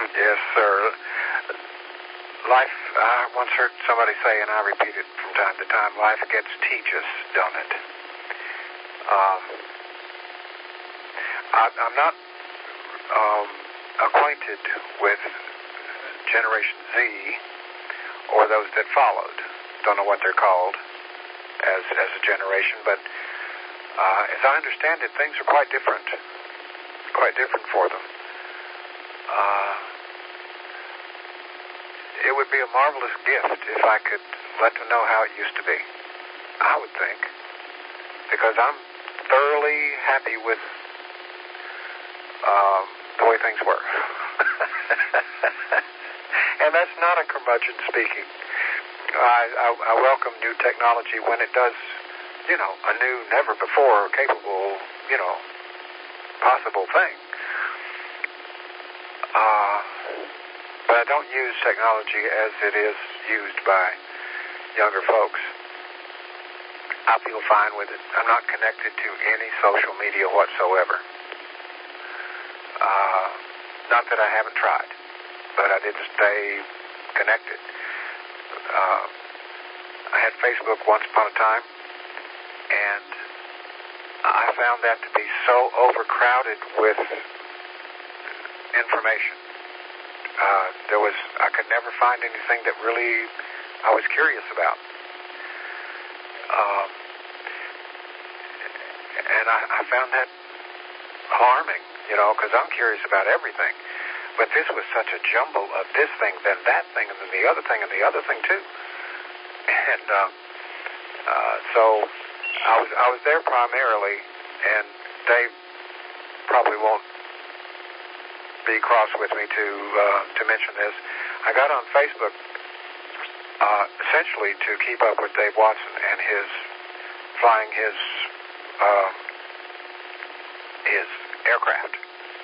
Yes, sir. Life, I once heard somebody say, and I repeat it from time to time, life gets teaches, don't it? I'm not acquainted with Generation Z or those that followed. Don't know what they're called as a generation, but as I understand it, things are quite different for them. It would be a marvelous gift if I could let them know how it used to be, I would think, because I'm thoroughly happy with the way things were. And that's not a curmudgeon speaking. I welcome new technology when it does, a new, never before capable, possible thing. But I don't use technology as it is used by younger folks. I feel fine with it. I'm not connected to any social media whatsoever. Not that I haven't tried, but I did stay connected. I had Facebook once upon a time, and I found that to be so overcrowded with information. I could never find anything that really I was curious about. And I found that alarming, because I'm curious about everything. But this was such a jumble of this thing, then that thing, and then the other thing, and the other thing too. And so I was there primarily, and Dave probably won't be cross with me to mention this. I got on Facebook essentially to keep up with Dave Watson and flying his aircraft.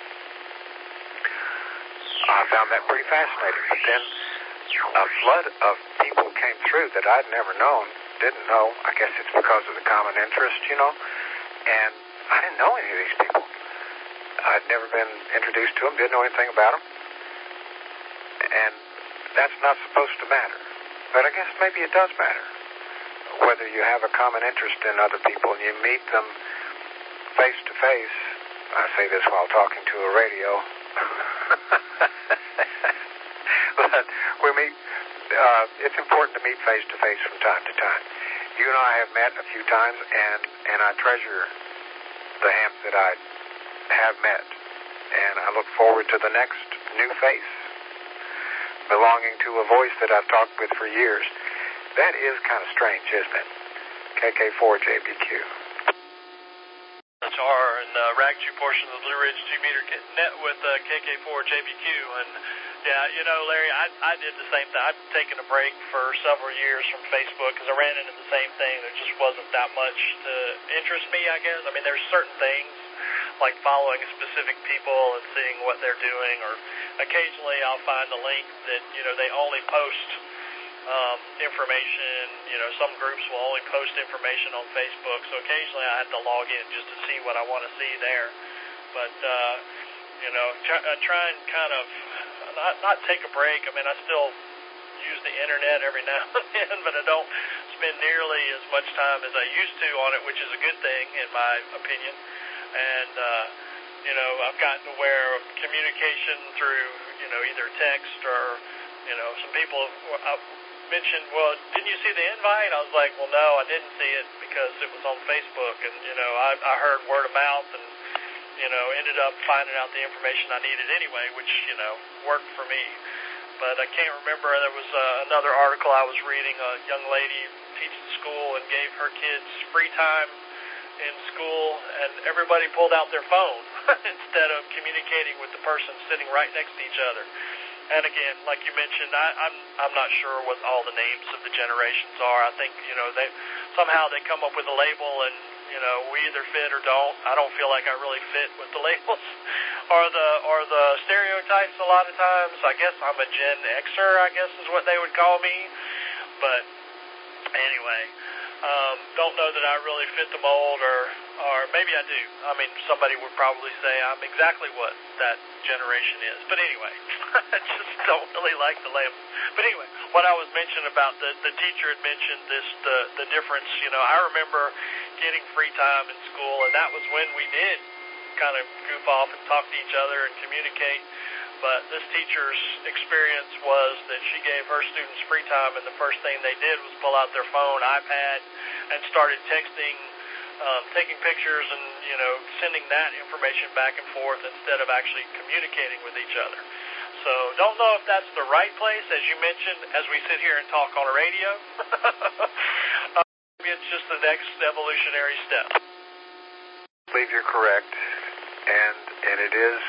I found that pretty fascinating. But then a flood of people came through that I'd never didn't know. I guess it's because of the common interest, and I didn't know any of these people. I'd never been introduced to them, didn't know anything about them. And that's not supposed to matter. But I guess maybe it does matter. Whether you have a common interest in other people and you meet them face to face. I say this while talking to a radio. But we meet, it's important to meet face to face from time to time. You and I have met a few times, and I treasure the Hamp that I have met, and I look forward to the next new face belonging to a voice that I've talked with for years. That is kind of strange, isn't it? KK4JBQ. HR and RAG2 portion of the Blue Ridge 2-meter net with KK4JBQ, and Larry, I did the same thing. I'd taken a break for several years from Facebook because I ran into the same thing. There just wasn't that much to interest me, I guess. I mean, there's certain things like following specific people and seeing what they're doing, or occasionally I'll find a link that, they only post information. Some groups will only post information on Facebook, so occasionally I have to log in just to see what I want to see there. But, I try and kind of not take a break. I mean, I still use the internet every now and then, but I don't spend nearly as much time as I used to on it, which is a good thing in my opinion. And, I've gotten to where communication through, either text or, some people have mentioned, well, didn't you see the invite? I was like, well, no, I didn't see it because it was on Facebook. And, I heard word of mouth and, ended up finding out the information I needed anyway, which, worked for me. But I can't remember. There was another article I was reading. A young lady teaches school and gave her kids free time in school, and everybody pulled out their phone instead of communicating with the person sitting right next to each other. And again, like you mentioned, I'm not sure what all the names of the generations are. I think they somehow they come up with a label, and we either fit or don't. I don't feel like I really fit with the labels or the stereotypes a lot of times. I guess I'm a Gen Xer, I guess is what they would call me. But anyway, don't know that I really fit the mold or or maybe I do. I mean, somebody would probably say I'm exactly what that generation is. But anyway, I just don't really like the label. But anyway, what I was mentioning about the teacher had mentioned this, the difference. You know, I remember getting free time in school, and that was when we did kind of goof off and talk to each other and communicate. But this teacher's experience was that she gave her students free time, and the first thing they did was pull out their phone, iPad, and started texting, taking pictures, and, you know, sending that information back and forth instead of actually communicating with each other. So don't know if that's the right place, as you mentioned, as we sit here and talk on a radio. Maybe it's just the next evolutionary step. I believe you're correct, and it is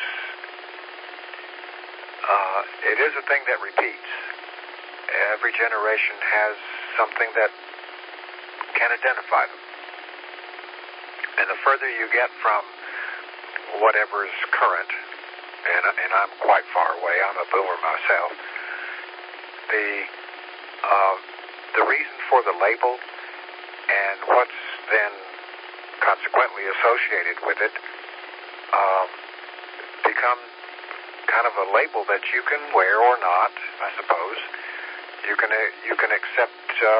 a thing that repeats. Every generation has something that can identify them. And the further you get from whatever is current, and I'm quite far away, I'm a boomer myself, the reason for the label and what's then consequently associated with it become kind of a label that you can wear or not, I suppose. You can accept,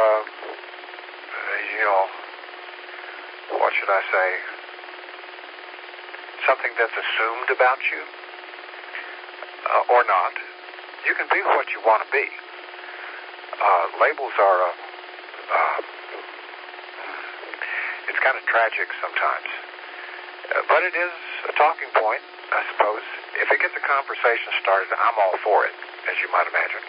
what should I say, something that's assumed about you, or not. You can be what you want to be. Labels are it's kind of tragic sometimes. But it is a talking point, I suppose. If it gets a conversation started, I'm all for it, as you might imagine.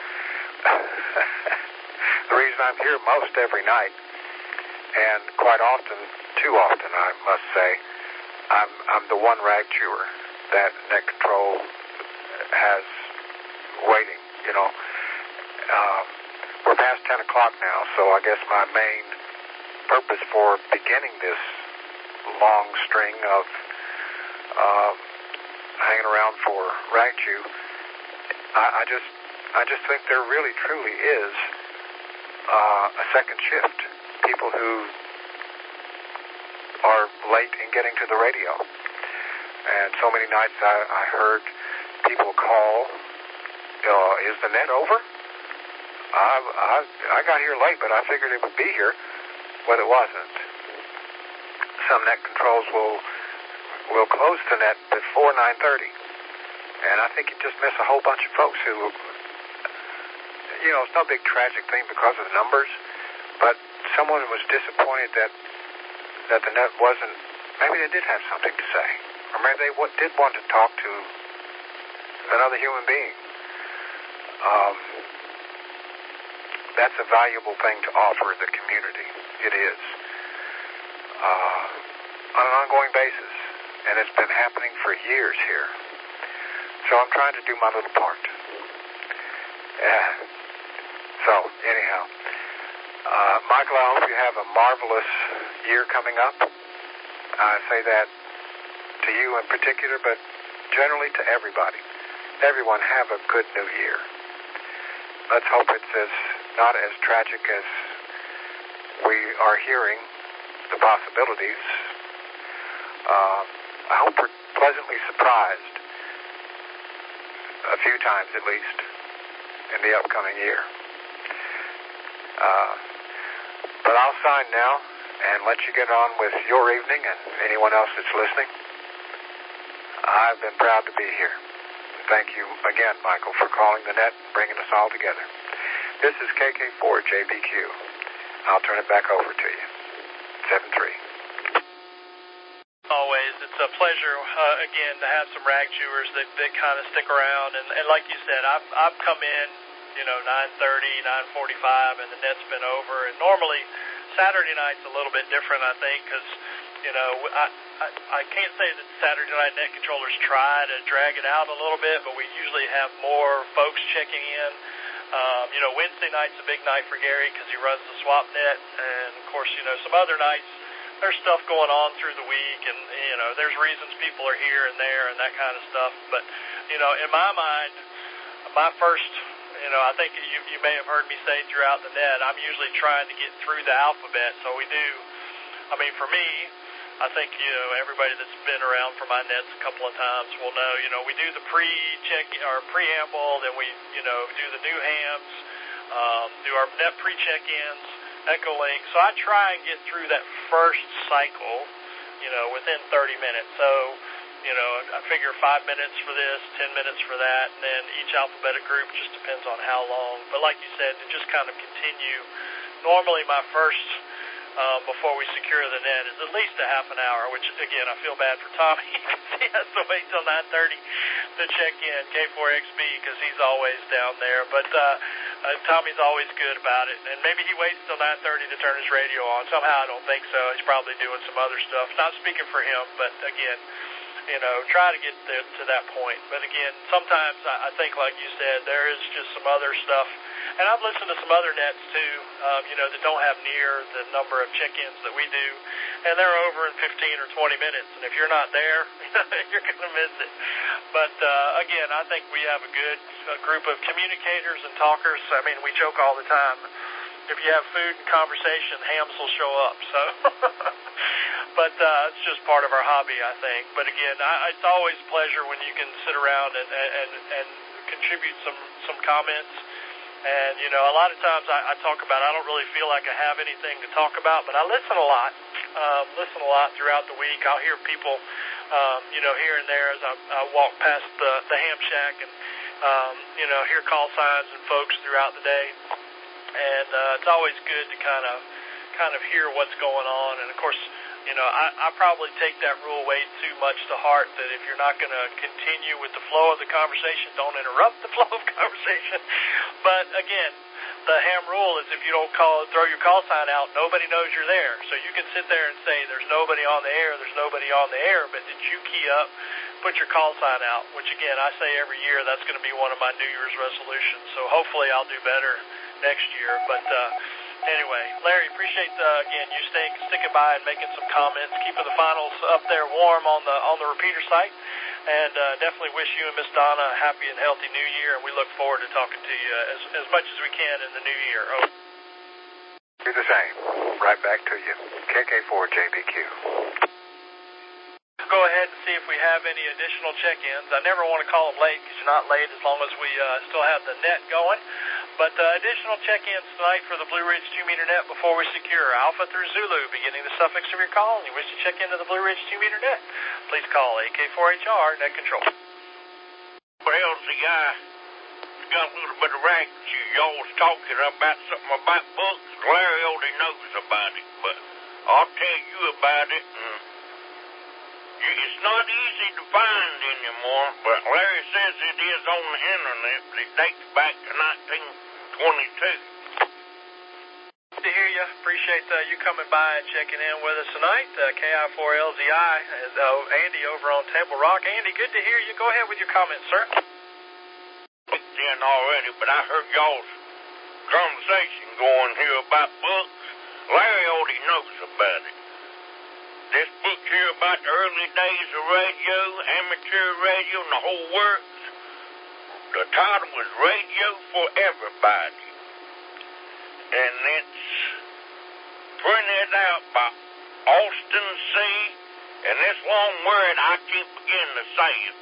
The reason I'm here most every night, and quite often, too often, I must say, I'm the one rag chewer that Net Control has waiting, you know. We're past 10 o'clock now, so I guess my main purpose for beginning this long string of hanging around for rag chew, I just think there really truly is a second shift. People who are late in getting to the radio. And so many nights I heard people call, is the net over? I got here late, but I figured it would be here. Well, it wasn't. Some net controls will close the net before 9:30. And I think you just miss a whole bunch of folks who, it's no big tragic thing because of the numbers, but someone was disappointed that the net wasn't, maybe they did have something to say, or maybe they did want to talk to another human being. That's a valuable thing to offer the community. It is. On an ongoing basis. And it's been happening for years here. So I'm trying to do my little part. So, anyhow. Michael, I hope you have a marvelous year coming up. I say that to you in particular, but generally to everybody. Everyone have a good new year. Let's hope it's not as tragic as we are hearing the possibilities. I hope we're pleasantly surprised a few times at least in the upcoming year. But I'll sign now and let you get on with your evening and anyone else that's listening. I've been proud to be here. Thank you again, Michael, for calling the net and bringing us all together. This is KK4JBQ. I'll turn it back over to you. 7-3. Always, it's a pleasure, again, to have some rag chewers that kind of stick around. And like you said, I've come in, 9:30, 9:45, and the net's been over. And normally, Saturday night's a little bit different, I think, because, I can't say that Saturday night net controllers try to drag it out a little bit, but we usually have more folks checking in. Wednesday night's a big night for Gary because he runs the swap net, and of course, some other nights there's stuff going on through the week, and there's reasons people are here and there and that kind of stuff. But in my mind, my first, I think you may have heard me say throughout the net, I'm usually trying to get through the alphabet. So we do. I mean, for me, I think, everybody that's been around for my nets a couple of times will know, we do the preamble, then we, do the new hams, do our net pre-check-ins, Echolink. So I try and get through that first cycle, within 30 minutes. So, I figure 5 minutes for this, 10 minutes for that, and then each alphabetic group just depends on how long. But like you said, to just kind of continue. Normally my first, before we secure the net, is at least a half an hour, which, again, I feel bad for Tommy because he has to wait till 9:30 to check in K4XB because he's always down there. But Tommy's always good about it. And maybe he waits till 9:30 to turn his radio on. Somehow I don't think so. He's probably doing some other stuff. Not speaking for him, but, again, try to get there to that point. But, again, sometimes I think, like you said, there is just some other stuff. And I've listened to some other nets, too, that don't have near the number of check-ins that we do. And they're over in 15 or 20 minutes. And if you're not there, you're going to miss it. But, again, I think we have a good group of communicators and talkers. I mean, we joke all the time. If you have food and conversation, hams will show up. So, but it's just part of our hobby, I think. But, again, it's always a pleasure when you can sit around and contribute some comments. And, a lot of times I talk about, I don't really feel like I have anything to talk about, but I listen a lot throughout the week. I'll hear people, here and there as I walk past the ham shack and, hear call signs and folks throughout the day. And it's always good to kind of hear what's going on. And, of course, I probably take that rule way too much to heart that if you're not going to continue with the flow of the conversation, don't interrupt the flow of conversation. But, again, the ham rule is if you don't throw your call sign out, nobody knows you're there. So you can sit there and say there's nobody on the air, but did you key up, put your call sign out, which, again, I say every year that's going to be one of my New Year's resolutions. So hopefully I'll do better next year. But, anyway, Larry, appreciate again you sticking by and making some comments, keeping the finals up there warm on the repeater site, and definitely wish you and Miss Donna a happy and healthy New Year, and we look forward to talking to you as much as we can in the new year. Do the same. Right back to you. KK4JBQ. Go ahead and see if we have any additional check-ins. I never want to call them late because you're not late as long as we still have the net going. But additional check-ins tonight for the Blue Ridge 2-meter net before we secure Alpha through Zulu, beginning the suffix of your call, and you wish to check into the Blue Ridge 2-meter net, please call AK4HR Net Control. Well, the guy got a little bit of rank. Y'all was talking about something about books. Larry already knows about it, but I'll tell you about it. It's not easy to find anymore, but Larry says it is on the internet, but it dates back to 1922. Good to hear you. Appreciate you coming by and checking in with us tonight. KI4LZI, Andy over on Table Rock. Andy, good to hear you. Go ahead with your comments, sir. Looked in already, but I heard y'all's conversation going here about books. Larry already knows about it. This book here about the early days of radio, amateur radio, and the whole works, the title was Radio for Everybody. And it's printed out by Austin C. And this long word, I can't begin to say it.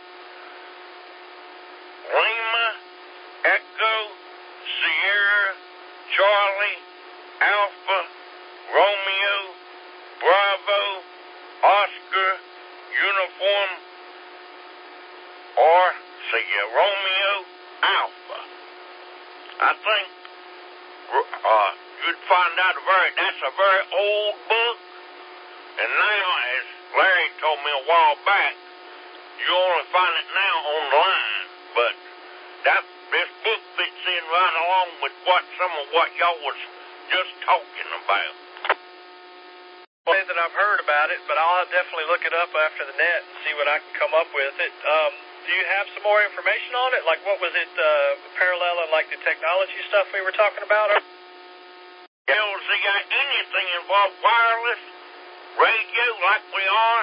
Lima, Echo, Sierra, Charlie, Alpha, Romeo, Bravo, Oscar, Uniform, or Romeo, Alpha. I think you'd find out that's a very old book, and now, as Larry told me a while back, you only find it now online, but this book fits in right along with some of what y'all was just talking about. That I've heard about it, but I'll definitely look it up after the net and see what I can come up with it. Do you have some more information on it? Like, what was it paralleling, like the technology stuff we were talking about? Has he got anything involved wireless, radio like we are,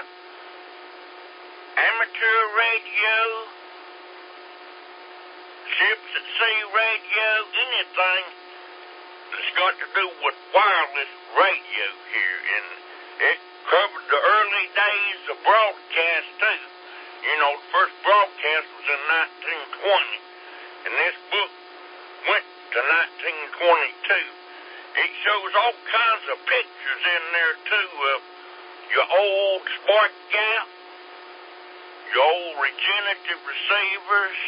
amateur radio, ships at sea radio, anything that's got to do with wireless radio here. And covered the early days of broadcast, too. You know, the first broadcast was in 1920, and this book went to 1922. It shows all kinds of pictures in there, too, of your old spark gap, your old regenerative receivers,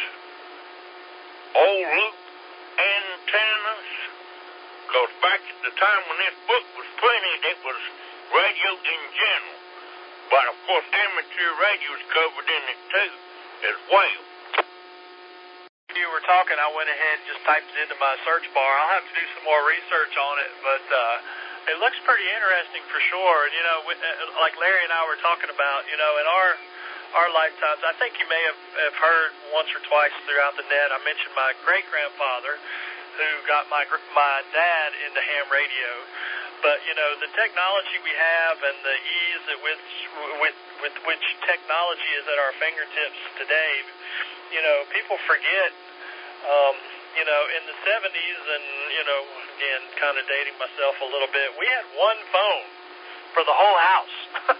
old loop antennas. Because back at the time when this book was printed, it was radio in general. But, of course, amateur radio is covered in it, too, as well. You were talking, I went ahead and just typed it into my search bar. I'll have to do some more research on it, but it looks pretty interesting for sure. And, you know, like Larry and I were talking about, you know, in our lifetimes, I think you may have heard once or twice throughout the net, I mentioned my great-grandfather who got my dad into ham radio. But, you know, the technology we have and the ease with which technology is at our fingertips today, you know, people forget, you know, in the 70s and, you know, again, kind of dating myself a little bit, we had one phone for the whole house.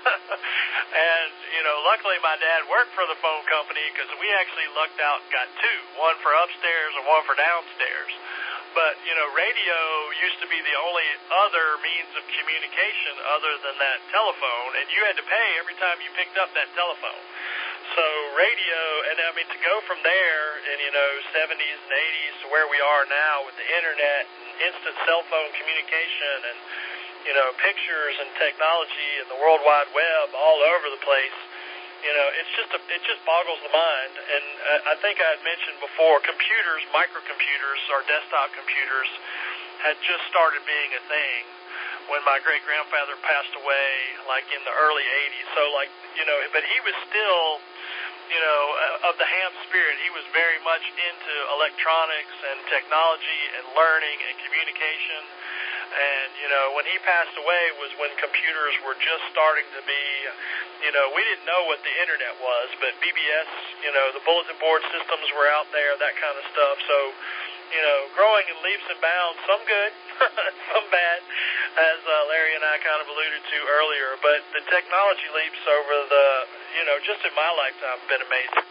And, you know, luckily my dad worked for the phone company because we actually lucked out and got two, one for upstairs and one for downstairs. But, you know, radio used to be the only other means of communication other than that telephone, and you had to pay every time you picked up that telephone. So radio, and I mean, to go from there in, you know, 70s and 80s to where we are now with the internet and instant cell phone communication and, you know, pictures and technology and the World Wide Web all over the place, you know, it just boggles the mind. And I think I had mentioned before, computers, microcomputers, or desktop computers had just started being a thing when my great-grandfather passed away, like in the early 80s. So, like, you know, but he was still, you know, of the ham spirit. He was very much into electronics and technology and learning and communication. And, you know, when he passed away was when computers were just starting to be, you know, we didn't know what the internet was, but BBS, you know, the bulletin board systems were out there, that kind of stuff. So, you know, growing in leaps and bounds, some good, some bad, as Larry and I kind of alluded to earlier. But the technology leaps over the, you know, just in my lifetime have been amazing.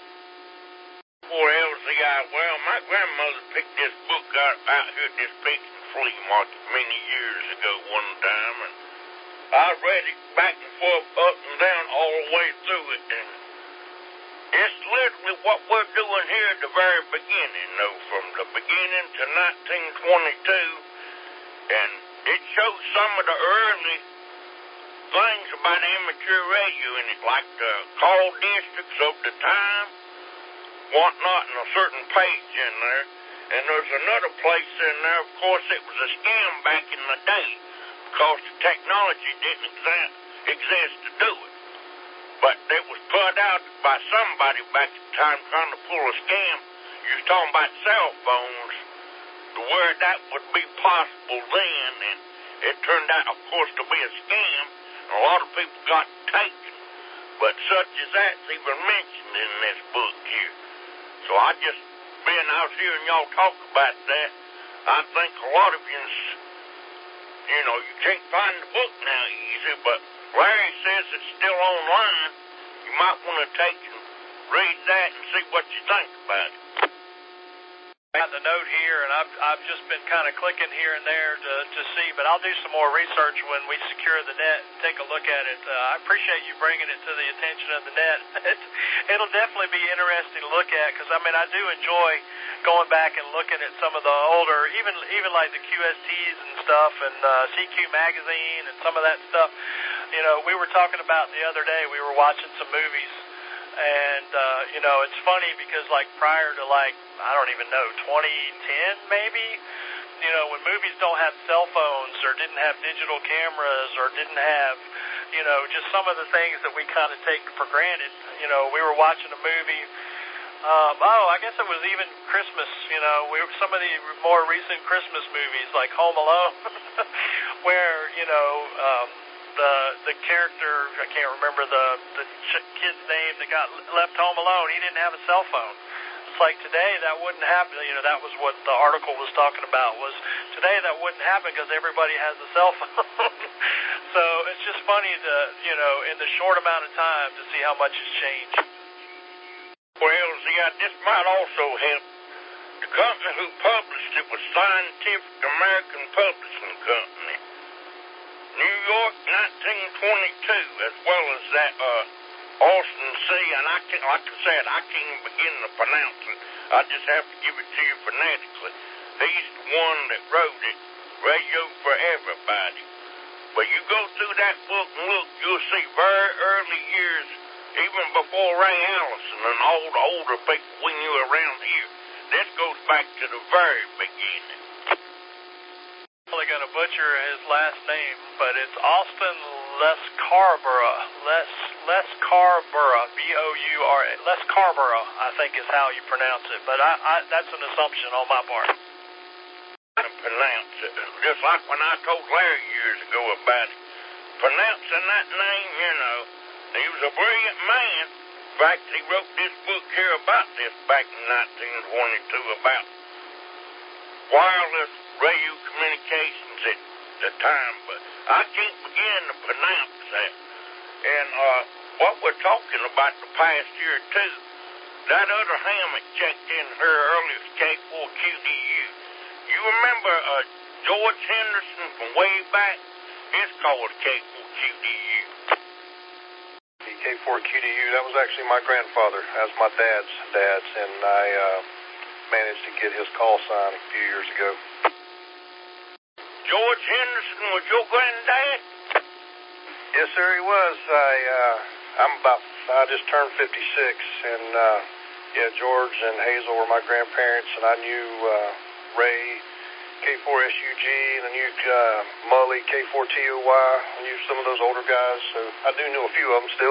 Well, my grandmother picked this book out here at this big flea market many years ago one time, and I read it back and forth, up and down, all the way through it, and it's literally what we're doing here at the very beginning, though, from the beginning to 1922, and it shows some of the early things about amateur radio in it, like the call districts of the time, whatnot, and a certain page in there. And there's another place in there, of course, it was a scam back in the day, because the technology didn't exist to do it. But it was put out by somebody back at the time trying to pull a scam. You was talking about cell phones, to where that would be possible then, and it turned out, of course, to be a scam, and a lot of people got taken. But such as that's even mentioned in this book here. So I just, being out here and y'all talk about that, I think a lot of you know, you can't find the book now easy, but Larry says it's still online. You might want to take and read that and see what you think about it. I got the note here, and I've just been kind of clicking here and there to see, but I'll do some more research when we secure the net and take a look at it. I appreciate you bringing it to the attention of the net. It'll definitely be interesting to look at, because, I mean, I do enjoy going back and looking at some of the older, even like the QSTs and stuff, and CQ Magazine and some of that stuff. You know, we were talking about the other day, we were watching some movies, and, you know, it's funny because, like, prior to, like, I don't even know, 2010 maybe, you know, when movies don't have cell phones or didn't have digital cameras or didn't have, you know, just some of the things that we kind of take for granted. You know, we were watching a movie, I guess it was even Christmas, you know, some of the more recent Christmas movies like Home Alone, where, you know, the character, I can't remember the kid's name that got left home alone, he didn't have a cell phone. It's like today that wouldn't happen. You know, that was what the article was talking about, was today that wouldn't happen because everybody has a cell phone. So it's just funny to, in the short amount of time to see how much has changed. Well, see, this might also help. The company who published it was Scientific American Publishing Company. New York, 1922, as well as that Austin C. And I can't, like I said, I can't even begin to pronounce it. I just have to give it to you phonetically. He's the one that wrote it, Radio for Everybody. But you go through that book and look, you'll see very early years, even before Ray Allison and all the older people when you were around here. This goes back to the very beginning. I'm only going to butcher his last name, but it's Austin Lescarborough. Lescarborough, B-O-U-R-A. Lescarborough, I think is how you pronounce it. But that's an assumption on my part. Pronounce it, just like when I told Larry years ago about it. Pronouncing that name, he was a brilliant man. In fact, he wrote this book here about this back in 1922 about wireless radio communications at the time, but I can't begin to pronounce that. And what we're talking about the past year, too, that other ham that checked in here earlier, K4QDU. You remember George Henderson from way back? It's called K4QDU. K4QDU, that was actually my grandfather. That was my dad's, and I managed to get his call sign a few years ago. George Henderson was your granddad? Yes, sir, he was. I just turned 56, and George and Hazel were my grandparents, and I knew Ray, K4SUG, and I knew Mully, K4TOY. I knew some of those older guys, so I do know a few of them still.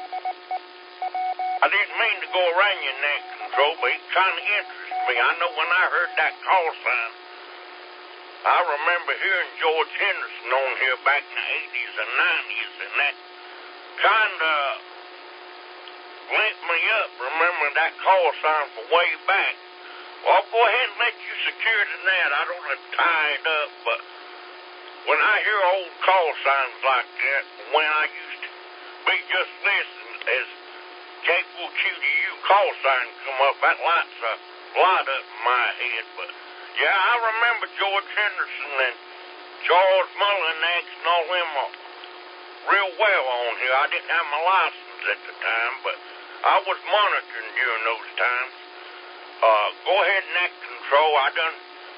I didn't mean to go around your neck, Control, but it kind of interested me. I know when I heard that call sign, I remember hearing George Henderson on here back in the 80s and 90s, and that kind of lit me up, remembering that call sign from way back. Well, I'll go ahead and let you secure the net. I don't want to tie it up, but when I hear old call signs like that, when I used to be just listening as K4QDU call sign come up, that lights a lot up in my head. But yeah, I remember George Henderson and Charles Mullinex and all them real well on here. I didn't have my license at the time, but I was monitoring during those times. Go ahead and act Control. I done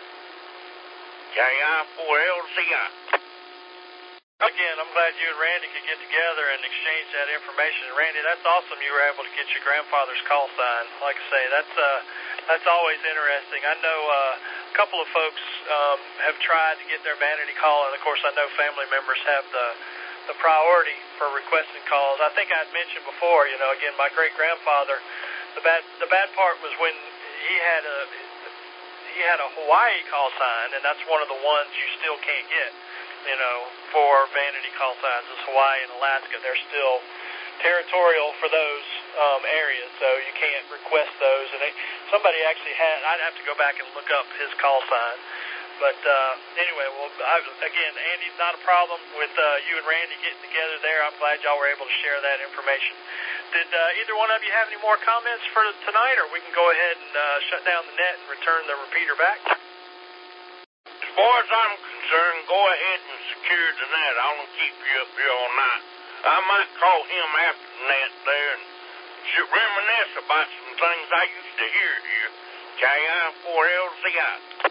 KI4LCI. Again, I'm glad you and Randy could get together and exchange that information. Randy, that's awesome you were able to get your grandfather's call sign. Like I say, that's always interesting. I know a couple of folks have tried to get their vanity call, and of course I know family members have the priority for requesting calls. I think I'd mentioned before, again, my great-grandfather, the bad part was when he had a Hawaii call sign, and that's one of the ones you still can't get, for vanity call signs is Hawaii and Alaska. They're still territorial for those areas, so you can't request those. And somebody actually I'd have to go back and look up his call sign. But anyway, again, Andy's not a problem with you and Randy getting together there. I'm glad y'all were able to share that information. Did either one of you have any more comments for tonight, or we can go ahead and shut down the net and return the repeater back? As far as I'm concerned, go ahead and secure the net. I won't keep you up here all night. I might call him after the net there and reminisce about some things I used to hear here. KI4LCI.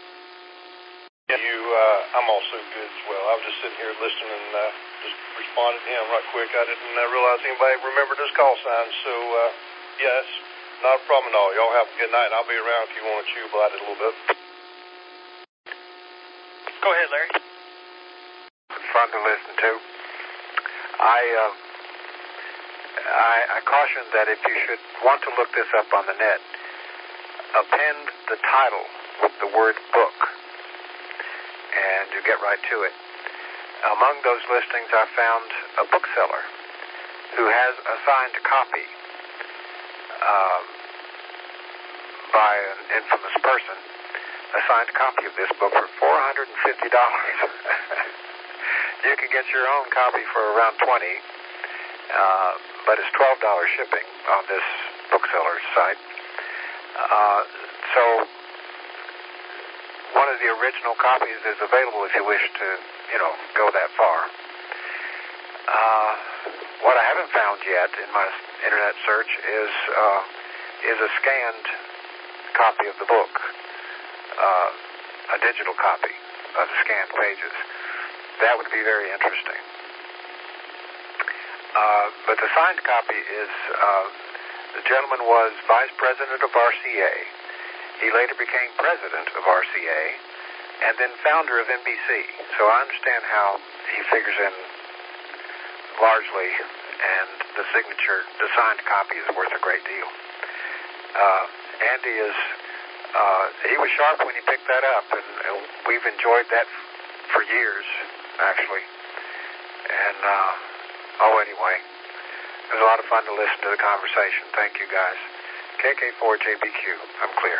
I'm also good as well. I was just sitting here listening and just responded to him right quick. I didn't realize anybody remembered his call sign. So, yes, not a problem at all. Y'all have a good night. I'll be around if you want to chew about it a little bit. Go ahead, Larry. It's fun to listen to. I caution that if you should want to look this up on the net, append the title with the word book, and you get right to it. Among those listings, I found a bookseller who has a signed copy by an infamous person, a signed copy of this book for $450. You can get your own copy for around $20, but it's $12 shipping on this bookseller's site. So one of the original copies is available if you wish to, go that far. What I haven't found yet in my internet search is a scanned copy of the book, a digital copy of the scanned pages. That would be very interesting. But the signed copy is, the gentleman was vice president of RCA. He later became president of RCA and then founder of NBC. So I understand how he figures in largely, and the signed copy is worth a great deal. Andy he was sharp when he picked that up, and we've enjoyed that for years, actually. And, anyway, it was a lot of fun to listen to the conversation. Thank you, guys. KK4JBQ, I'm clear.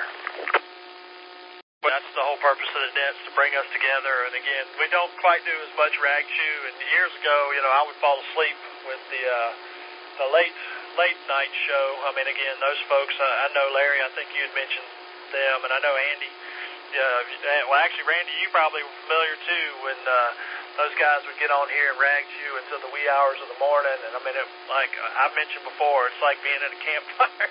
Well, that's the whole purpose of the nets, to bring us together. And again, we don't quite do as much rag chew. And years ago, I would fall asleep with the late night show. I mean, again, those folks, I know Larry, I think you had mentioned them, and I know Andy. Well, actually, Randy, you probably were familiar too when those guys would get on here and rag chew until the wee hours of the morning. And I mean, like I mentioned before, it's like being at a campfire.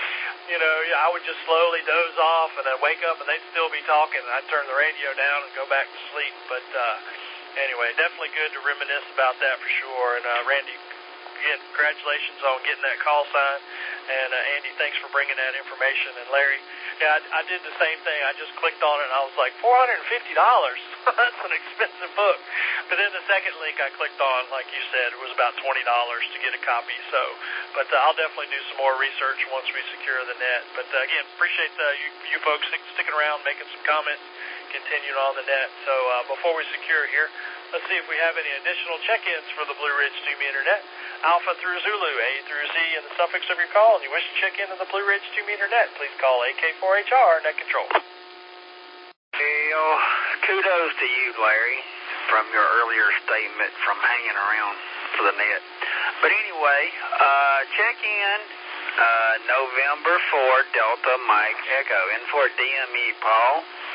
I would just slowly doze off, and I'd wake up and they'd still be talking, and I'd turn the radio down and go back to sleep. But anyway, definitely good to reminisce about that for sure. And Randy, again, congratulations on getting that call sign. And Andy, thanks for bringing that information. And Larry, I did the same thing. I just clicked on it, and I was like, $450? That's an expensive book. But then the second link I clicked on, like you said, it was about $20 to get a copy. So, but I'll definitely do some more research once we secure the net. But again, appreciate you folks sticking around, making some comments, continuing on the net. So before we secure here, let's see if we have any additional check-ins for the Blue Ridge to-me Internet. Alpha through Zulu, A through Z, and the suffix of your call, and you wish to check into the Blue Ridge to-me Internet, please call AK4HR Net Control. Well, kudos to you, Larry, from your earlier statement from hanging around for the net. But anyway, check in November 4, Delta Mike Echo, in for DME, Paul.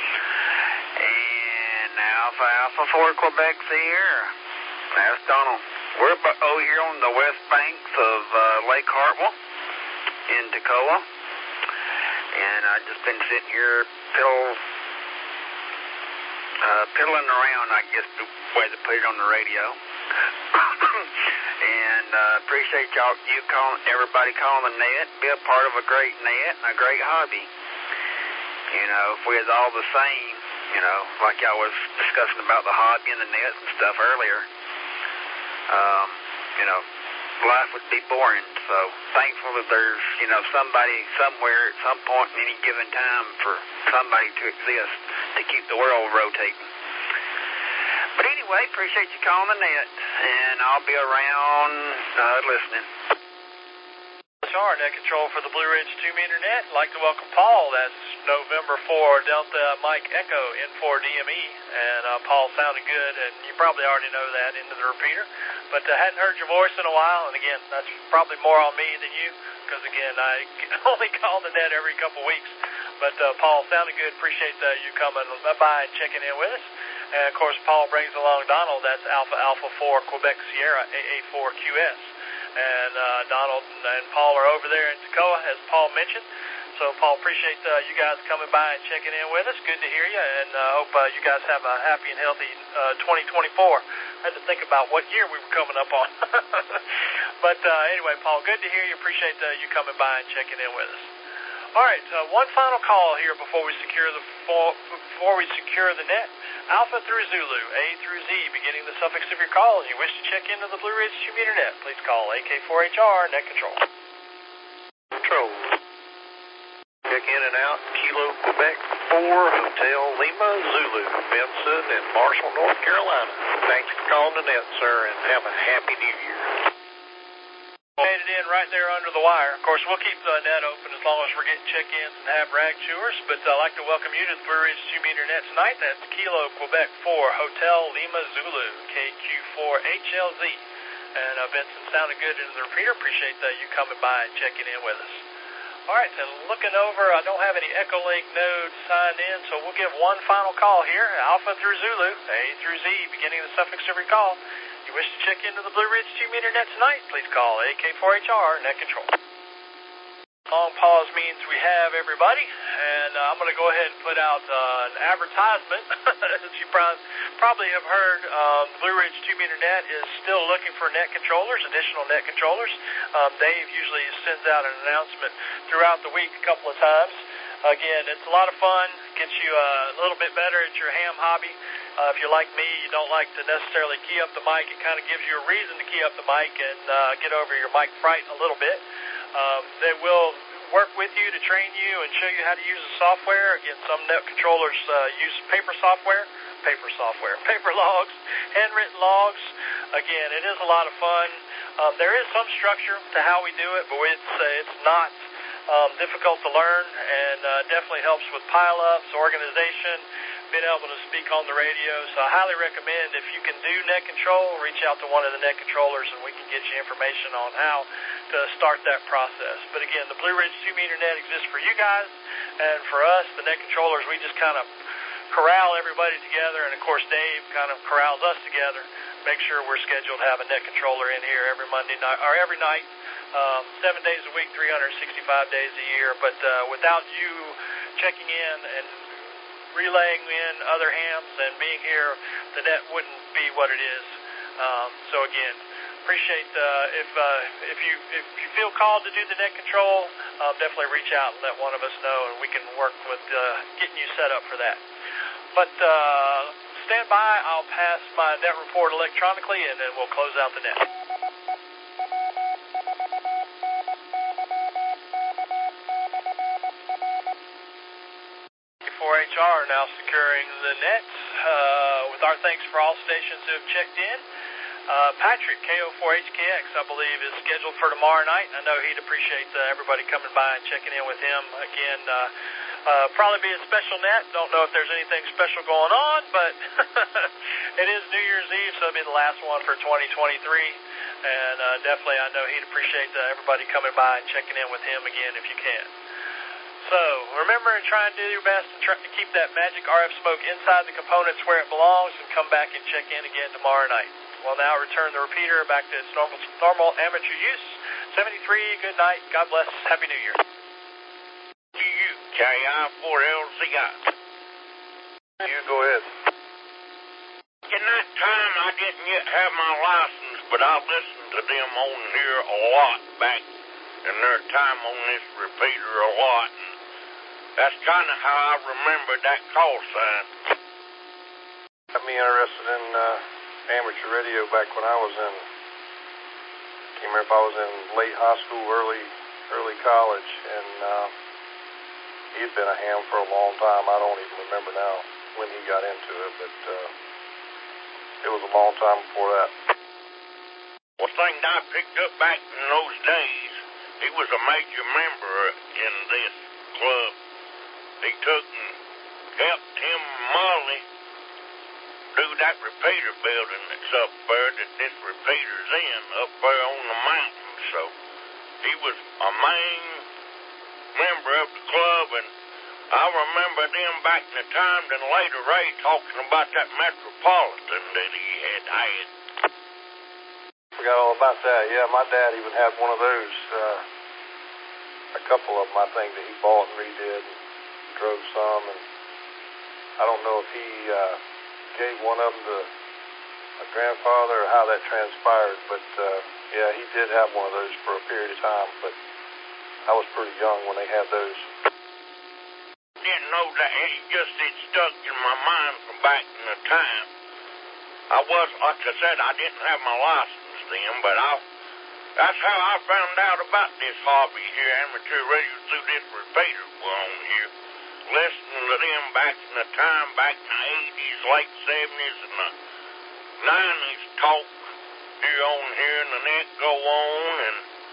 And Alpha 4, Quebec Sierra. That's Donald. We're here on the west banks of Lake Hartwell in Toccoa. And I've just been sitting here piddling around, I guess the way to put it on the radio. And appreciate you calling, everybody calling the net, be a part of a great net and a great hobby. If we was all the same, like y'all was discussing about the hobby and the nets and stuff earlier, life would be boring. So thankful that there's, somebody somewhere at some point in any given time for somebody to exist to keep the world rotating. But anyway, appreciate you calling the net, and I'll be around listening. HR Net Control for the Blue Ridge to-me Internet. I'd like to welcome Paul. That's November 4 Delta Mike Echo in for DME. And Paul sounded good, and you probably already know that into the repeater. But I hadn't heard your voice in a while, and again, that's probably more on me than you, because again, I only call the net every couple weeks. But Paul sounded good. Appreciate you coming by and checking in with us. And of course, Paul brings along Donald. That's Alpha 4 Quebec Sierra AA4QS. And Donald and Paul are over there in Toccoa, as Paul mentioned. So, Paul, appreciate you guys coming by and checking in with us. Good to hear you, and hope you guys have a happy and healthy 2024. I had to think about what year we were coming up on. But anyway, Paul, good to hear you. Appreciate you coming by and checking in with us. All right, one final call here before we secure the net. Alpha through Zulu, A through Z, beginning the suffix of your call. If you wish to check into the Blue Ridge to-me Internet, please call AK4HR Net Control. Control. Check in and out, Kilo Quebec 4, Hotel Lima, Zulu, Benson, and Marshall, North Carolina. Thanks for calling the net, sir, and have a happy new year. Made it in right there under the wire. Of course, we'll keep the net open as long as we're getting check-ins and have rag chewers, but I'd like to welcome you to the Blue Ridge 2-meter net tonight. That's Kilo Quebec 4 Hotel Lima Zulu, KQ4HLZ. And Benson sounded good in the repeater. Appreciate you coming by and checking in with us. All right, and looking over, I don't have any Echo Lake nodes signed in, so we'll give one final call here. Alpha through Zulu, A through Z, beginning the suffix every call. If you wish to check into the Blue Ridge 2-meter net tonight, please call AK4HR Net Control. Long pause means we have everybody, and I'm going to go ahead and put out an advertisement. As you probably have heard, Blue Ridge 2-meter net is still looking for net controllers, additional net controllers. Dave usually sends out an announcement throughout the week a couple of times. Again, it's a lot of fun, gets you a little bit better at your ham hobby. If you're like me, you don't like to necessarily key up the mic. It kind of gives you a reason to key up the mic and get over your mic fright a little bit. They will work with you to train you and show you how to use the software. Again, some net controllers use paper logs, handwritten logs. Again, it is a lot of fun. There is some structure to how we do it, but it's not difficult to learn, and definitely helps with pile-ups, organization, being able to speak on the radio. So I highly recommend, if you can do net control, reach out to one of the net controllers and we can get you information on how to start that process. But again, the Blue Ridge 2-meter net exists for you guys, and for us, the net controllers, we just kind of corral everybody together, and of course Dave kind of corrals us together, make sure we're scheduled to have a net controller in here every Monday night, or every night, 7 days a week, 365 days a year. But without you checking in and relaying in other hams and being here, the net wouldn't be what it is. So again, appreciate if you feel called to do the net control, definitely reach out and let one of us know, and we can work with getting you set up for that. But stand by, I'll pass my net report electronically, and then we'll close out the net. 4HR now securing the net. With our thanks for all stations who have checked in. Patrick, KO4HKX, I believe, is scheduled for tomorrow night. I know he'd appreciate everybody coming by and checking in with him. Again, probably be a special net. Don't know if there's anything special going on, but it is New Year's Eve, so it'll be the last one for 2023. And definitely, I know he'd appreciate everybody coming by and checking in with him again if you can. So, remember and try and do your best and try to keep that magic RF smoke inside the components where it belongs, and come back and check in again tomorrow night. We'll now return the repeater back to its normal amateur use. 73, good night, God bless, Happy New Year. KI4LCI. You go ahead. In that time, I didn't yet have my license, but I listened to them on here a lot back in their time on this repeater a lot. And that's kind of how I remember that call sign. Got me interested in amateur radio back when I was in, can't remember if I was in late high school, early college, and he'd been a ham for a long time. I don't even remember now when he got into it, but it was a long time before that. One thing I picked up back in those days, he was a major member in this club. He took and helped him Molly do that repeater building that's up there that this repeater's in, up there on the mountain. So he was a main member of the club, and I remember them back in the time, then later Ray talking about that Metropolitan that he had. Forgot all about that. Yeah, my dad even had one of those. A couple of them, I think, that he bought and redid and drove some. And I don't know if he gave one of them to my grandfather or how that transpired. But, yeah, he did have one of those for a period of time. But I was pretty young when they had those. Didn't know that. It stuck in my mind from back in the time. I was, like I said, I didn't have my license then, but that's how I found out about this hobby here, amateur radio, through this repeater we're on here. Listening to them back in the time, back in the 80s, late 70s, and the 90s talk here on here, and the net go on, and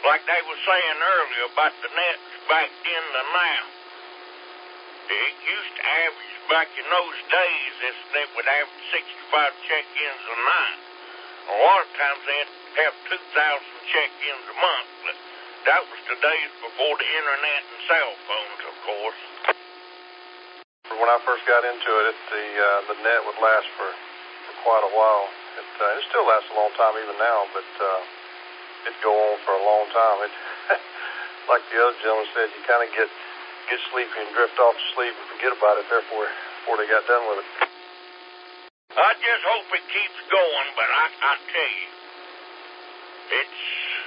like they were saying earlier about the nets back then to now. It used to average back in those days, this net would average 65 check-ins a night. A lot of times they'd have 2,000 check-ins a month, but that was the days before the internet and cell phones, of course. When I first got into it, the net would last for quite a while. It still lasts a long time even now, but it'd go on for a long time. It, like the other gentleman said, you kind of get sleepy and drift off to sleep and forget about it there before they got done with it. I just hope it keeps going, but I tell you, it's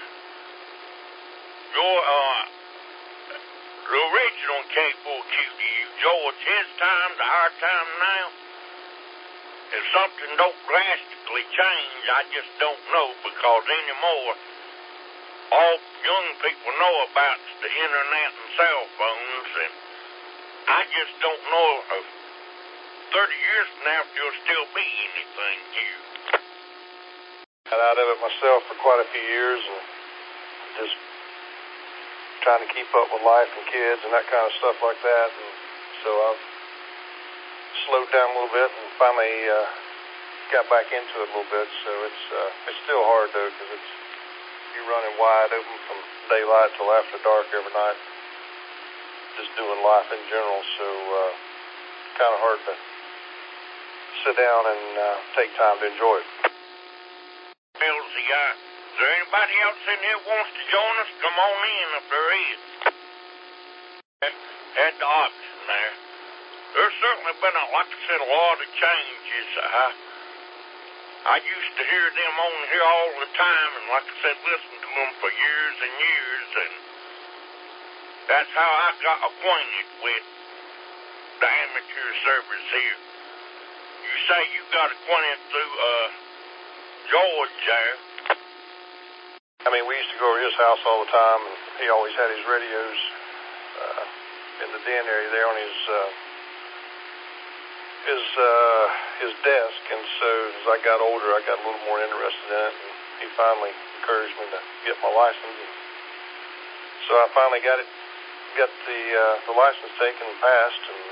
the original K4QDU, George, his time to our time now. If something don't drastically change, I just don't know, because anymore, all young people know about the internet and cell phones, and I just don't know if 30 years from now if there'll still be anything here. Got out of it myself for quite a few years, and just trying to keep up with life and kids and that kind of stuff like that, and so I've slowed down a little bit and finally got back into it a little bit. So it's still hard though, because you're running wide open from daylight till after dark every night, just doing life in general. So kind of hard to sit down and take time to enjoy it. Billsy, is there anybody else in here wants to join us? Come on in if there is. Had the option there. There's certainly been, like I said, a lot of changes. I used to hear them on here all the time, and like I said, listen to them for years and years, and that's how I got acquainted with the amateur service here. You say you got acquainted through George there. I mean, we used to go over to his house all the time, and he always had his radios in the den area there on his desk, and so as I got older, I got a little more interested in it, and he finally encouraged me to get my license, and so I finally got the license taken and passed, and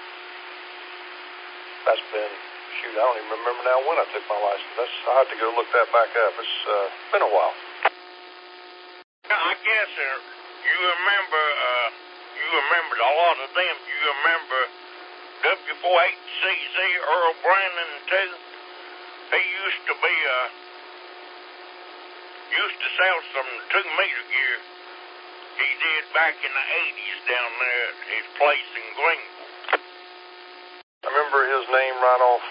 that's been, shoot, I don't even remember now when I took my license. I'll have to go look that back up. It's been a while. I guess you remembered a lot of them. You remember W4HCZ, Earl Brandon, too? He used to sell some 2-meter gear. He did back in the 80s down there at his place in Greenville. I remember his name right off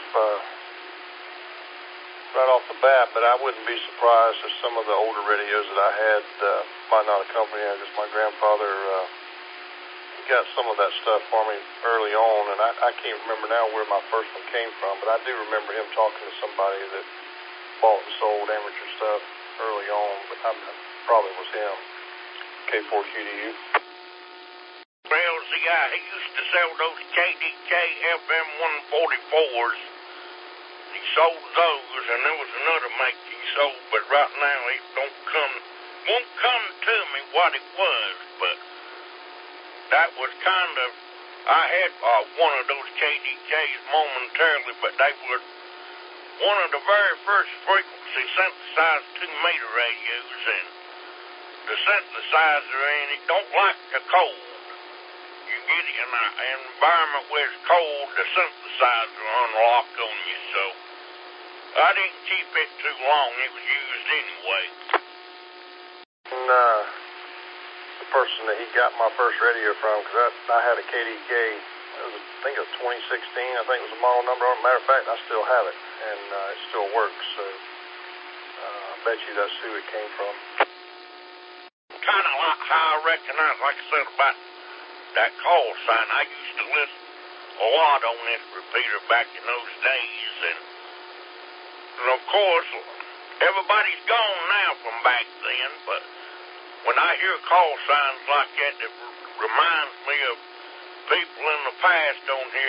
the bat, but I wouldn't be surprised if some of the older radios that I had might not accompany it, because my grandfather got some of that stuff for me early on, and I can't remember now where my first one came from, but I do remember him talking to somebody that bought and sold amateur stuff early on, but probably was him, K4QDU. Well, see, he used to sell those KDK FM 144s. He sold those, and there was another make he sold, but right now it won't come to me what it was, but that was kind of, I had one of those KDKs momentarily, but they were one of the very first frequency synthesized 2-meter radios, and the synthesizer in it don't like the cold. You get it in an environment where it's cold, the synthesizer unlock on you, so I didn't keep it too long. It was used anyway. And the person that he got my first radio from, because I had a KDK, I think it was 2016, I think it was a model number. Matter of fact, I still have it, and it still works, so I bet you that's who it came from. Kind of like how I recognize, like I said, about that call sign. I used to listen a lot on this repeater back in those days, and of course, everybody's gone now from back then, but when I hear call signs like that, it reminds me of people in the past on here.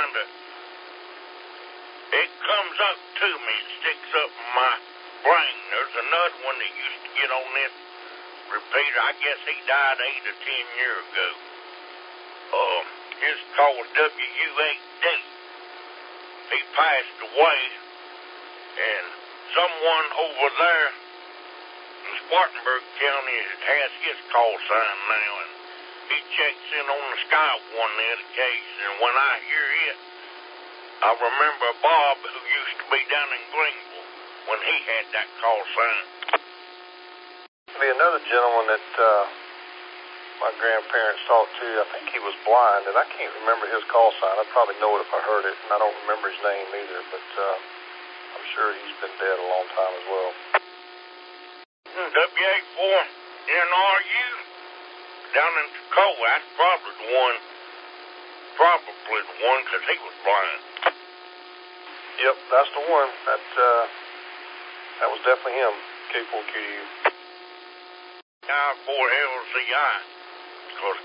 It comes up to me, it sticks up in my brain. There's another one that used to get on this repeater. I guess he died 8 or 10 years ago. His call was W-U-8-D. He passed away, and someone over there in Spartanburg County has his call sign now, and he checks in on the sky on the occasion. And when I hear it, I remember Bob, who used to be down in Greenville, when he had that call sign. Be another gentleman that my grandparents talked to. I think he was blind, and I can't remember his call sign. I'd probably know it if I heard it, and I don't remember his name either, but I'm sure he's been dead a long time as well. W84NRU down in Toccoa. That's probably the one, because he was blind. Yep, that's the one. That was definitely him, K4QDU. KI4LCI, because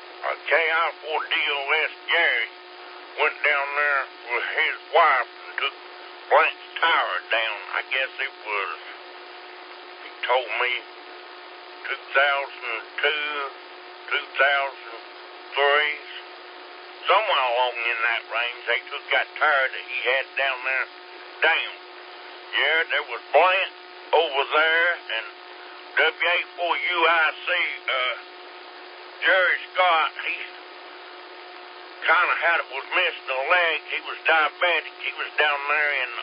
KI4DOS Gary went down there with his wife and took Blank's tower down. I guess it was, he told me, 2002, 2003, somewhere along in that range. They took that tower that he had down there down. Yeah, there was Blank over there, and W84UIC, Jerry Scott, he kind of was missing a leg. He was diabetic. He was down there in,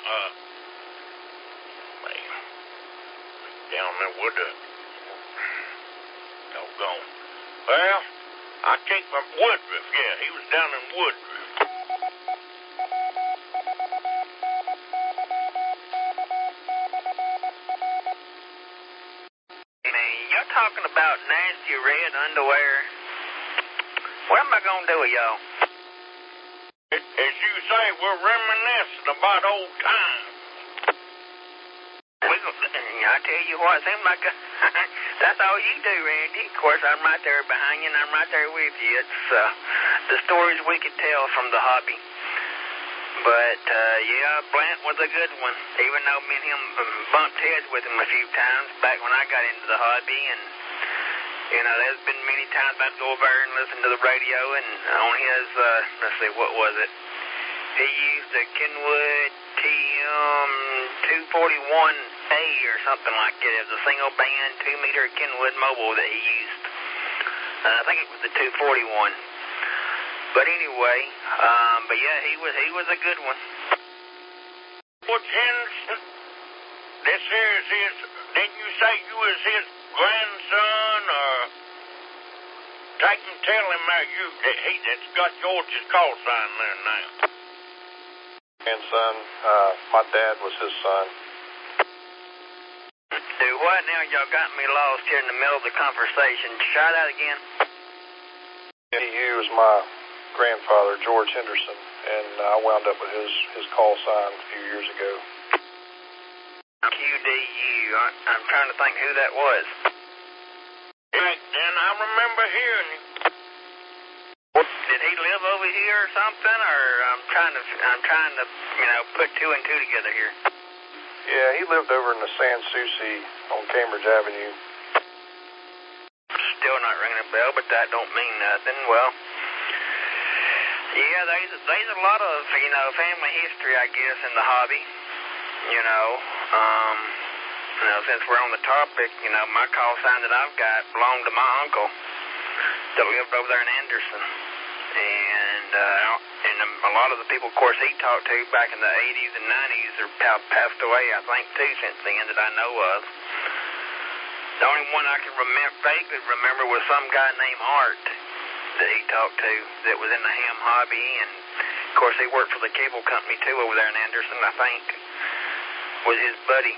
down there with the, doggone. Well, I can't remember, Woodruff, yeah, he was down in Woodruff. Talking about nasty red underwear. What am I going to do with y'all? As you say, we're reminiscing about old times. I tell you what, it seems like that's all you do, Randy. Of course, I'm right there behind you, and I'm right there with you. It's the stories we could tell from the hobby. But, yeah, Blant was a good one, even though me and him bumped heads with him a few times back when I got into the hobby. And, you know, there's been many times I'd go over and listen to the radio, and on his, let's see, what was it? He used a Kenwood TM241A or something like that. It was a single band 2-meter Kenwood mobile that he used. I think it was the 241. But anyway, but yeah, he was a good one. What's Henderson? This here is his, didn't you say you was his grandson, or take and tell him that's got George's call sign there now. Grandson, my dad was his son. Do what now? Y'all got me lost here in the middle of the conversation. Try that again. He was my grandfather, George Henderson, and I wound up with his call sign a few years ago. QDU. I'm trying to think who that was. Back then, I remember hearing him. Did he live over here or something? Or I'm trying to, put two and two together here. Yeah, he lived over in the Sans Souci on Cambridge Avenue. Still not ringing a bell, but that don't mean nothing. Well, yeah, there's a lot of, family history, I guess, in the hobby. Since we're on the topic, my call sign that I've got belonged to my uncle that lived over there in Anderson. And a lot of the people, of course, he talked to back in the 80s and 90s are passed away, I think, too, since then that I know of. The only one I can vaguely remember was some guy named Art that he talked to that was in the ham hobby. And, of course, he worked for the cable company, too, over there in Anderson, I think, was his buddy.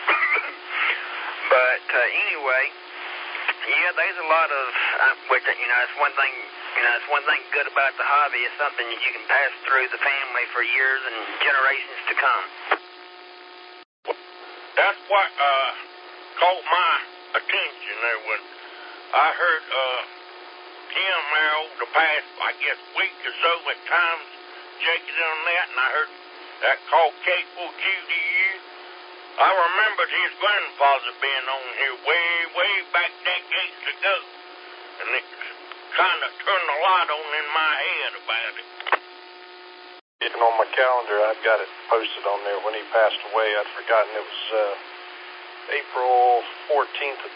But anyway, yeah, there's a lot of, which, it's one thing, it's one thing good about the hobby. It's something that you can pass through the family for years and generations to come. That's what caught my attention there when I heard him there over the past, I guess, week or so at times checking on that, and I heard that called K4QDU. I remembered his grandfather being on here way back decades ago. And it kind of turned the light on in my head about it. And on my calendar, I've got it posted on there when he passed away. I'd forgotten it was April 14th of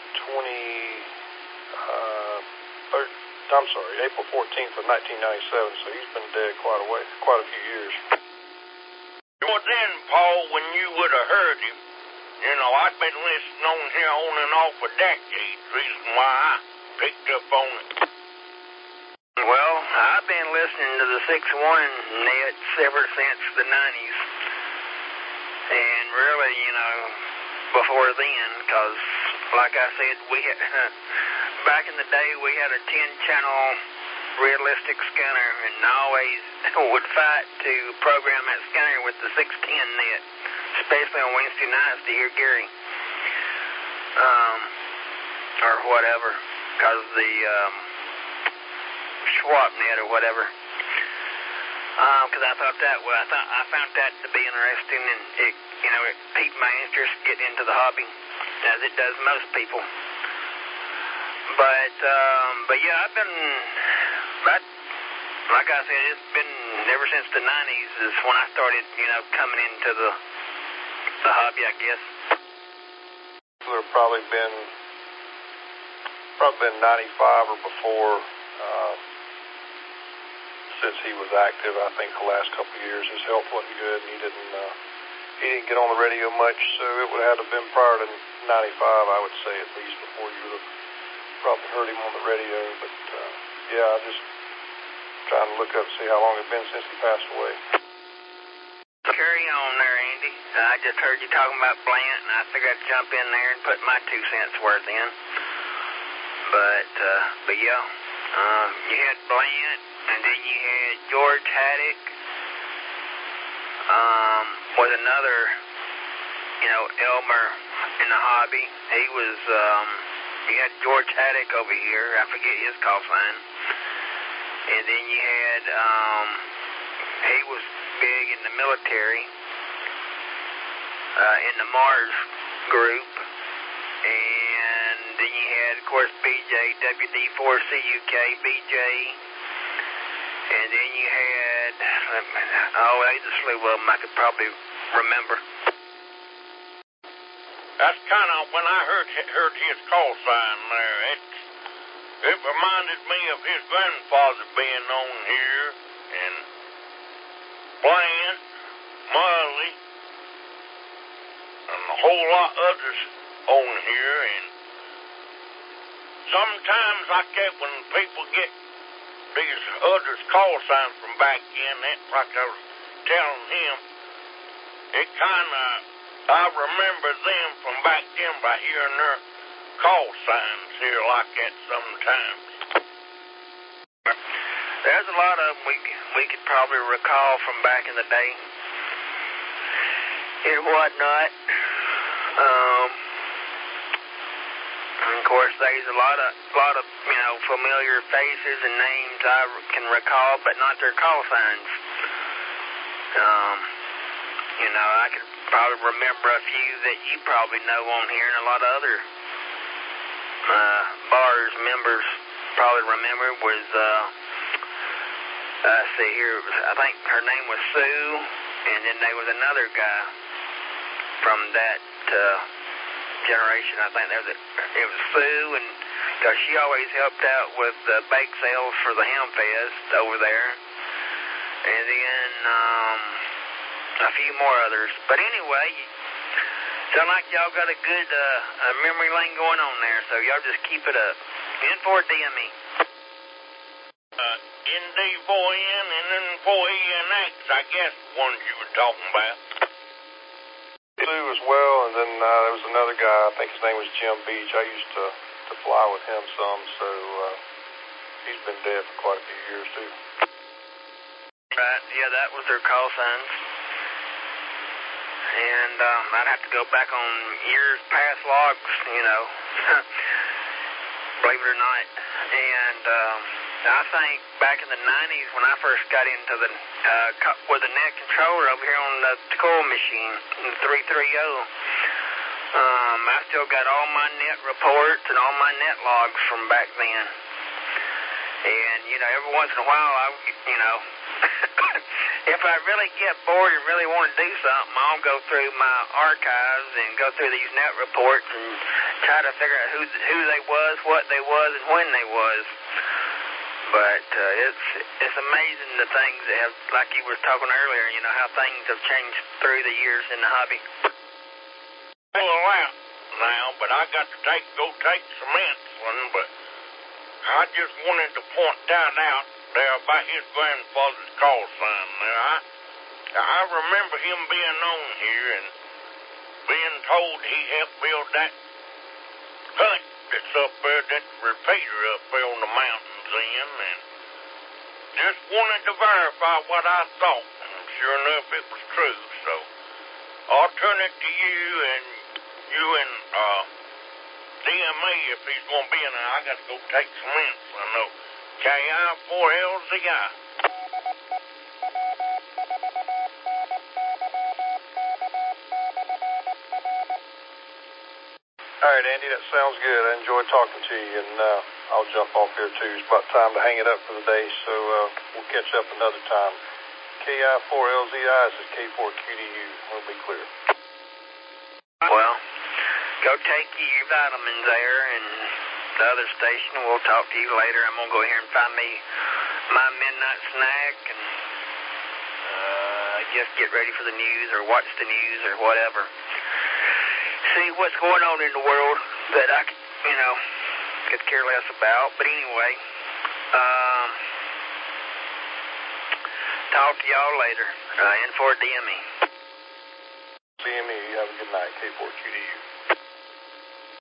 April 14th of 1997. So he's been dead quite a few years. Well then, Paul, when you would have heard him, you know, I've been listening on here on and off for decades. Reason why I picked up on it. Well, I've been listening to the 6-1 nets ever since the 90s. And really, you know, before then, because, like I said, we had, back in the day, we had a 10-channel realistic scanner, and I always would fight to program that scanner with the 610 net, especially on Wednesday nights to hear Gary. Or whatever, because the Schwab net or whatever. Because I found that to be interesting, and it piqued my interest getting into the hobby, as it does most people. But yeah, I've been, like I said, it's been ever since the 90s is when I started, coming into the hobby, I guess. There have probably been 95 or before since he was active. I think the last couple of years his health wasn't good, and he didn't get on the radio much, so it would have to have been prior to 95, I would say, at least, before you would have probably heard him on the radio. But yeah, I'm just trying to look up, see how long it's been since he passed away. Carry on there, Andy. I just heard you talking about Blant, and I figured I'd jump in there and put my 2 cents worth in. But yeah, you had Blant, and then you had George Haddock. Was another, Elmer in the hobby. He was, you had George Haddock over here. I forget his call sign. And then you had, he was big in the military, in the Mars group. And then you had, of course, BJ, WD4CUK, BJ. And then you had, there's a slew of them I could probably remember. That's kind of when I heard his call sign there. It reminded me of his grandfather being on here, and Bland, Mully, and a whole lot others on here. And sometimes when people get these others call signs from back in, that's like I was telling him, it kind of, I remember them from back then by hearing their call signs here like that sometimes. There's a lot of them we could probably recall from back in the day and whatnot. And of course, there's a lot of familiar faces and names I can recall, but not their call signs. I could probably remember a few that you probably know on here, and a lot of other bars members probably remember was, see here, I think her name was Sue, and then there was another guy from that generation. I think it was Sue, and because she always helped out with the bake sales for the Ham Fest over there, and then a few more others. But anyway, sound like y'all got a good memory lane going on there, so y'all just keep it up. N4DME. ND4N and N4ENX, I guess, ones you were talking about. Sue as well, and then there was another guy, I think his name was Jim Beach. I used to fly with him some, so he's been dead for quite a few years, too. Right, yeah, that was their call signs. And I'd have to go back on years past logs, believe it or not. And I think back in the 90s when I first got into with the net controller over here on the Tacoma machine, the 330, I still got all my net reports and all my net logs from back then. And, every once in a while, if I really get bored and really want to do something, I'll go through my archives and go through these net reports and try to figure out who they was, what they was, and when they was. But it's amazing the things that have, like you were talking earlier, how things have changed through the years in the hobby. Well, out now, but I got to go take some insulin, but I just wanted to point that out there about his grandfather's call sign there. I remember him being on here and being told he helped build that hut that's up there, that repeater up there on the mountains in, and just wanted to verify what I thought, and sure enough it was true, so I'll turn it to you and DMA if he's going to be in there. I got to go take some insulin, though. KI4LZI. All right, Andy, that sounds good. I enjoyed talking to you, and I'll jump off here, too. It's about time to hang it up for the day, so we'll catch up another time. KI4LZI, this is K4QDU. We'll be clear. Well, go take your vitamins there, and the other station, we'll talk to you later. I'm going to go here and find me my midnight snack and just get ready for the news or watch the news or whatever. See what's going on in the world that I could care less about. But anyway, talk to y'all later. In for DME. DME, you have a good night. K4QDU.